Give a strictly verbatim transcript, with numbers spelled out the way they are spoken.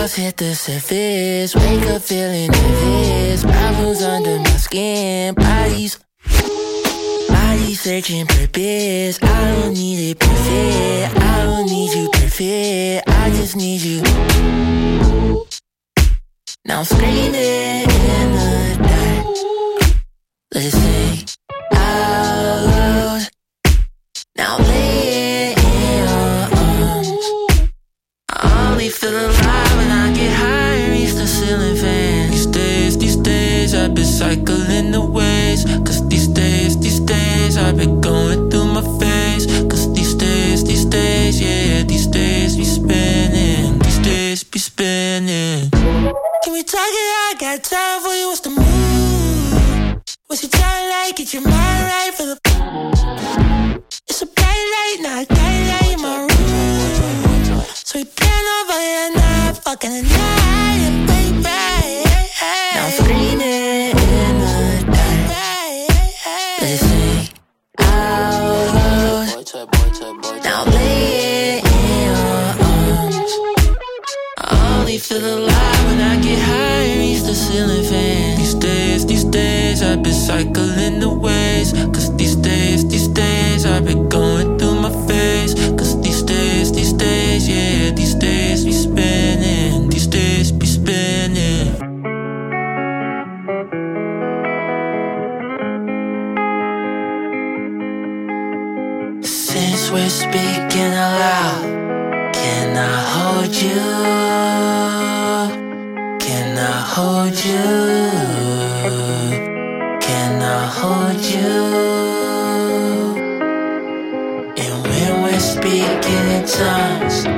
thoughts hit the surface. Wake up feeling nervous. Problems under my skin. Bodies, bodies searching purpose. I don't need it perfect. I don't need you perfect. I just need you. Now I'm screaming in the dark. Let's sing out loud. Now lay in your arms. I only feel alive when I get high and reach the ceiling fan. These days, these days I've been cycling the ways. Cause these days, these days I've been going through my phase. Cause these days, these days, yeah, these days be spinning. These days be spinning. Can we talk it out? Got time for you, what's the mood? What's your time like? Get your mind right for the... It's a bright light, not a bright light in my room. So we plan over your night, fucking the night, and baby. Now I'm screaming in the dark. Let's sing out loud. Now lay in your arms. I only feel alive when I get high and reach the ceiling fan. These days, these days I've been cycling the ways. Cause these days, these days I've been going through my phase. Cause these days, these days, yeah, these days be spinning. These days be spinning. Since we're speaking aloud, can I hold you? Can I hold you? Can I hold you? And when we're speaking in tongues,